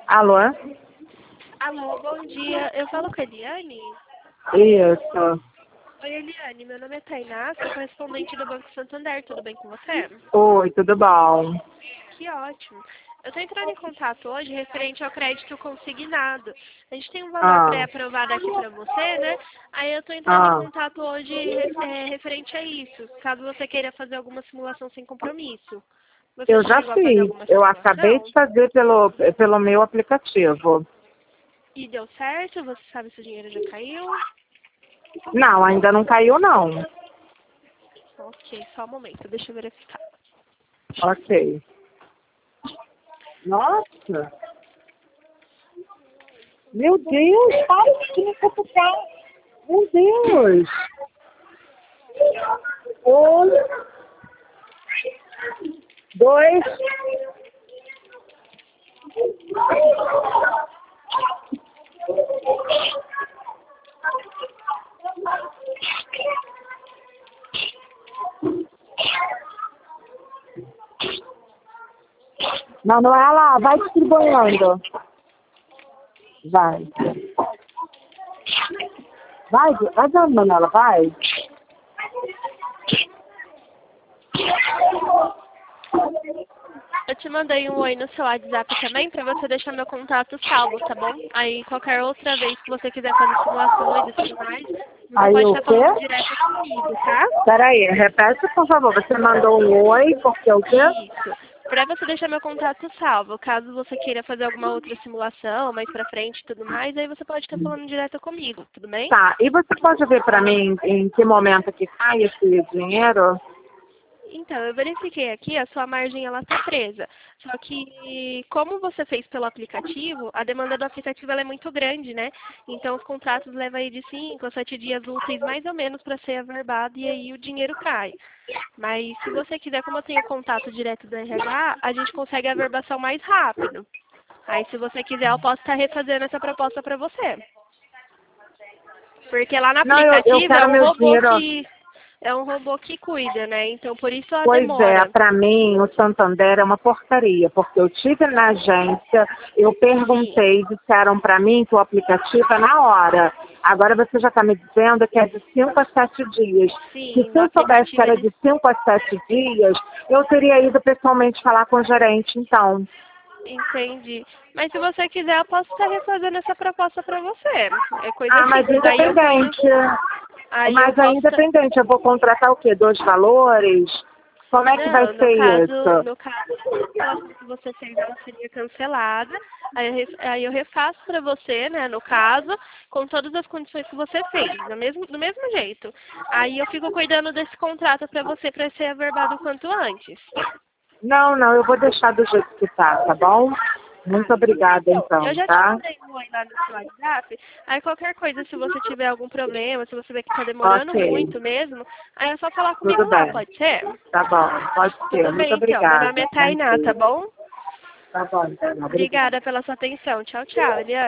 Alô? Alô, bom dia. Eu falo com a Eliane? Isso. Oi, Eliane. Meu nome é Tainá, sou correspondente do Banco Santander. Tudo bem com você? Oi, tudo bom? Que ótimo. Eu estou entrando em contato hoje referente ao crédito consignado. A gente tem um valor Ah, pré-aprovado aqui para você, né? Aí eu estou entrando em contato hoje referente a isso, caso você queira fazer alguma simulação sem compromisso. Você eu já já chegou a fazer fiz. alguma Eu acabei simulação? de fazer pelo meu aplicativo. E deu certo? Você sabe se o dinheiro já caiu? Não, ainda não caiu, não. Ok, só um momento, deixa eu verificar. Ok. Nossa! Meu Deus, para de me cutucar. Meu Deus! Um, dois. Manuela, vai distribuindo. Vai. Vai dando, Manuela, vai. Eu te mandei um oi no seu WhatsApp também para você deixar meu contato salvo, tá bom? Aí qualquer outra vez que você quiser fazer simulações e tudo mais, você Aí pode o estar falando quê? direto comigo, tá? Peraí, repete, por favor. Você mandou um oi, porque o quê? Isso. Para você deixar meu contato salvo, caso você queira fazer alguma outra simulação mais pra frente e tudo mais, aí você pode estar falando direto comigo, tudo bem? Tá, e você pode ver pra mim em que momento que cai esse dinheiro? Então, eu verifiquei aqui, a sua margem ela está presa. Só que, como você fez pelo aplicativo, a demanda do aplicativo ela é muito grande, né? Então, os contratos levam aí de 5 a 7 dias úteis, mais ou menos, para ser averbado e aí o dinheiro cai. Mas, se você quiser, como eu tenho contato direto do RH, a gente consegue a averbação mais rápido. Aí, se você quiser, eu posso estar refazendo essa proposta para você. Porque lá no Não, eu aplicativo quero meu dinheiro. é um robô que cuida, né? Então, por isso a Pois é, demora. pra mim o Santander é uma porcaria, porque eu tive na agência, eu Sim. perguntei, disseram pra mim que o aplicativo é na hora. Agora você já está me dizendo que é de 5 a 7 dias. Que Sim, se no eu soubesse que aplicativo era de 5 a 7 dias, eu teria ido pessoalmente falar com o gerente, então. entendi. Mas se você quiser, eu posso estar refazendo essa proposta para você. É coisa Ah, mas simples. Aí eu cuido. independente. Aí eu Mas é posso. independente, eu vou contratar o quê? 2 valores? Como é que vai Não, ser isso? no caso, a simulação que você fez, ela seria cancelada. Aí eu refaço para você, né, no caso, com todas as condições que você fez, do mesmo jeito. Aí eu fico cuidando desse contrato para você, para ser averbado o quanto antes. Não, não, eu vou deixar do jeito que tá bom? Ah, Muito tudo bem, obrigada, então. Eu então, já te tá? mandei um oi lá no seu WhatsApp. Aí qualquer coisa, se você tiver algum problema, se você ver que está demorando Ok, muito mesmo, aí é só falar comigo tudo lá, bem. pode ser? Tá bom, pode ser. Tudo Muito bem, então. Meu nome obrigada. é Bom Tainá, tá dia. bom? Tá bom, então, obrigada. Obrigada pela sua atenção. Tchau, tchau, Eliane.